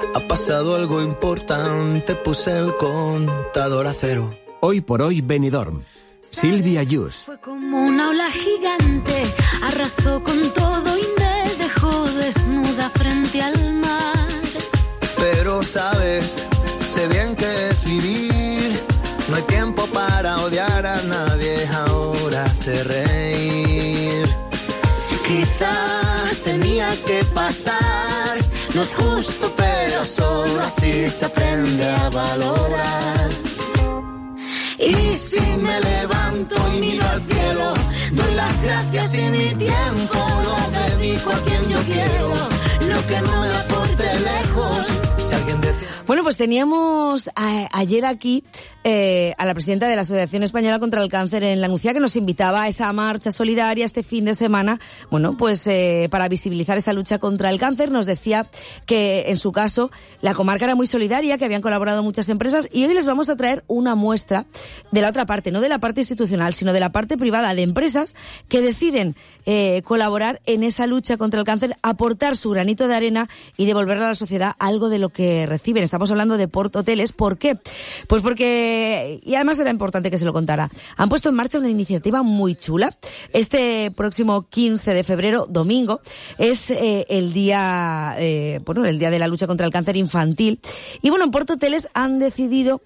Ha pasado algo importante, puse el contador a cero. Hoy por hoy Benidorm. Silvia Yus. Fue como una ola gigante, arrasó con todo y me dejó desnuda frente al mar. Pero sabes, sé bien que es vivir, no hay tiempo para odiar a nadie, ahora sé reír. Quizás tenía que pasar, no es justo pero solo así se aprende a valorar. Y si me levanto y miro al cielo, doy las gracias y mi tiempo lo dedico a quien yo quiero, lo que no me aporte lejos. Si alguien de... Bueno, pues teníamos ayer aquí a la presidenta de la Asociación Española contra el Cáncer en La Nucía, que nos invitaba a esa marcha solidaria este fin de semana, bueno, pues para visibilizar esa lucha contra el cáncer. Nos decía que en su caso la comarca era muy solidaria, que habían colaborado muchas empresas, y hoy les vamos a traer una muestra de la otra parte, no de la parte institucional, sino de la parte privada, de empresas que deciden colaborar en esa lucha contra el cáncer, aportar su granito de arena y devolverle a la sociedad algo de lo que reciben. Estamos hablando de Port Hoteles. ¿Por qué? Pues porque, y además era importante que se lo contara, han puesto en marcha una iniciativa muy chula. Este próximo 15 de febrero, domingo, es el día de la lucha contra el cáncer infantil. Y bueno, en Port Hoteles han decidido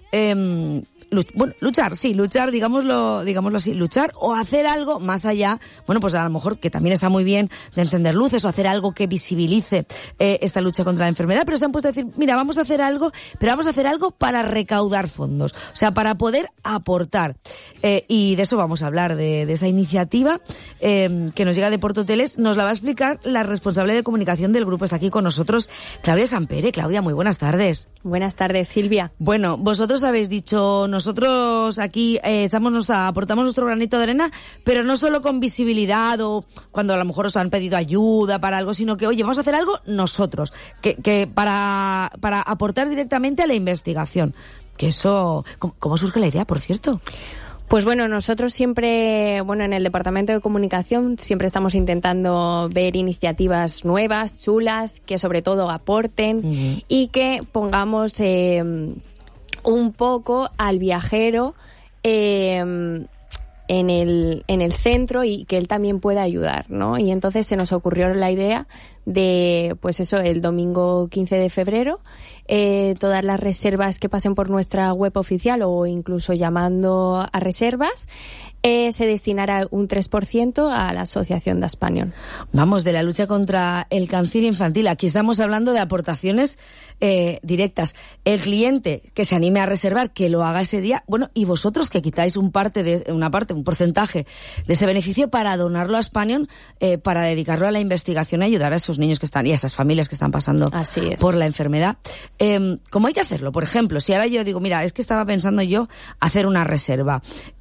luchar, digámoslo así, luchar o hacer algo más allá, bueno, pues a lo mejor que también está muy bien de encender luces o hacer algo que visibilice esta lucha contra la enfermedad, pero se han puesto a decir, mira, vamos a hacer algo, pero vamos a hacer algo para recaudar fondos, o sea, para poder aportar. Y de eso vamos a hablar, de esa iniciativa que nos llega de Port Hoteles. Nos la va a explicar la responsable de comunicación del grupo. Está aquí con nosotros Claudia Sampere. Claudia, muy buenas tardes. Buenas tardes, Silvia. Bueno, vosotros habéis dicho, nosotros aquí aportamos nuestro granito de arena, pero no solo con visibilidad o cuando a lo mejor os han pedido ayuda para algo, sino que, oye, vamos a hacer algo nosotros, que para aportar directamente a la investigación. Que eso, ¿cómo surge la idea, por cierto? Pues bueno, nosotros siempre, en el departamento de comunicación siempre estamos intentando ver iniciativas nuevas, chulas, que sobre todo aporten y que pongamos un poco al viajero en el centro y que él también pueda ayudar, ¿no? Y entonces se nos ocurrió la idea de, pues eso, el domingo 15 de febrero, todas las reservas que pasen por nuestra web oficial o incluso llamando a reservas, se destinará un 3% a la Asociación d'Espanyol. Vamos, de la lucha contra el cáncer infantil. Aquí estamos hablando de aportaciones directas. El cliente que se anime a reservar, que lo haga ese día, bueno, y vosotros que quitáis un porcentaje de ese beneficio para donarlo a Espanyol, para dedicarlo a la investigación y ayudar a esos niños que están y a esas familias que están pasando por la enfermedad. ¿Cómo hay que hacerlo? Por ejemplo, si ahora yo digo, mira, es que estaba pensando yo hacer una reserva,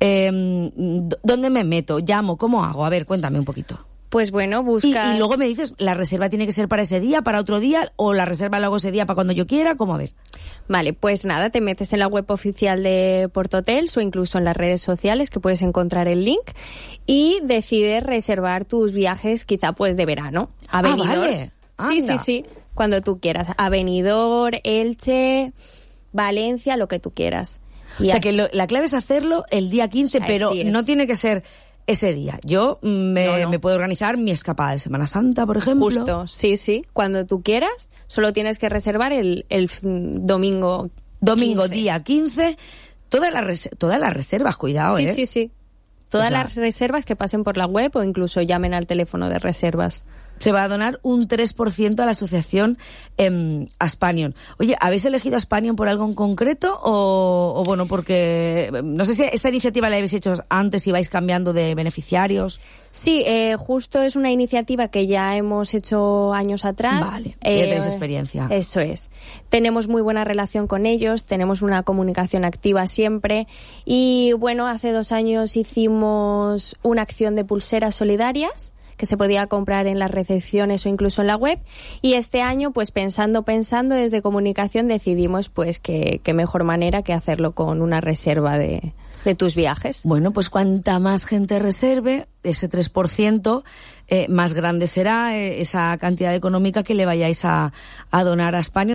¿dónde me meto? ¿Llamo? ¿Cómo hago? A ver, cuéntame un poquito. Pues bueno, buscas... Y luego me dices, ¿la reserva tiene que ser para ese día, para otro día? ¿O la reserva la hago ese día para cuando yo quiera? ¿Cómo? A ver. Vale, pues nada, te metes en la web oficial de Port Hotels o incluso en las redes sociales, que puedes encontrar el link, y decides reservar tus viajes quizá pues de verano. A Benidorm. Vale. Sí, cuando tú quieras. A Benidorm, Elche, Valencia, lo que tú quieras. O sea que la clave es hacerlo el día 15, pero no tiene que ser ese día. Yo me puedo organizar mi escapada de Semana Santa, por ejemplo. Justo, sí. Cuando tú quieras, solo tienes que reservar el domingo 15. Día 15. Todas las reservas, cuidado, Sí. Todas las reservas que pasen por la web o incluso llamen al teléfono de reservas. Se va a donar un 3% a la asociación Espanyol. Oye, ¿habéis elegido a Espanyol por algo en concreto o bueno, porque no sé si esta iniciativa la habéis hecho antes y vais cambiando de beneficiarios? Sí, justo es una iniciativa que ya hemos hecho años atrás. Vale, ya tenéis experiencia. Eso es. Tenemos muy buena relación con ellos, tenemos una comunicación activa siempre y bueno, hace 2 años hicimos una acción de pulseras solidarias que se podía comprar en las recepciones o incluso en la web, y este año pues pensando desde comunicación decidimos pues que mejor manera que hacerlo con una reserva de tus viajes. Bueno, pues cuanta más gente reserve, ese 3%, más grande será esa cantidad económica que le vayáis a donar a Espanyol.